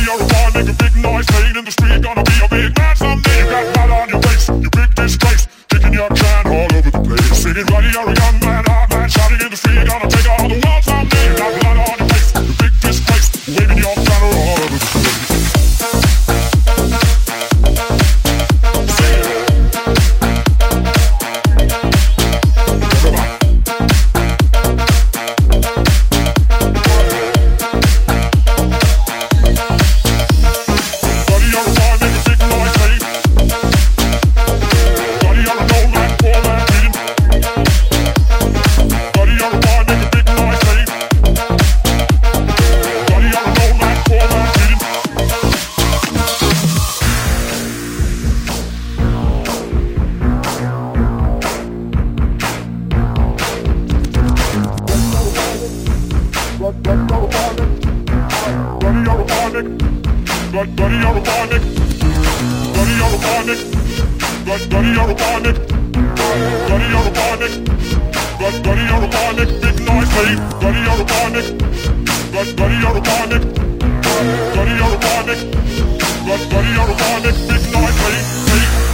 you're a boy, make a big noise, playing in the street, gonna be a big man someday. You got blood on your face, you big disgrace, kicking your can all over the place. Singing, buddy, you're a young man, hard man, shouting in the street, gonna take all the world someday. You got blood on your face, you big disgrace, waving your banner all over the place. Buddy, you're a warning. Buddy, you're a warning. Buddy, you're a warning. Buddy, you're a warning. Buddy, you're a warning. Big noise, mate. Buddy, you're a warning. Buddy, you're a warning. Buddy, you're a warning. Buddy, you're a warning. Big noise, mate.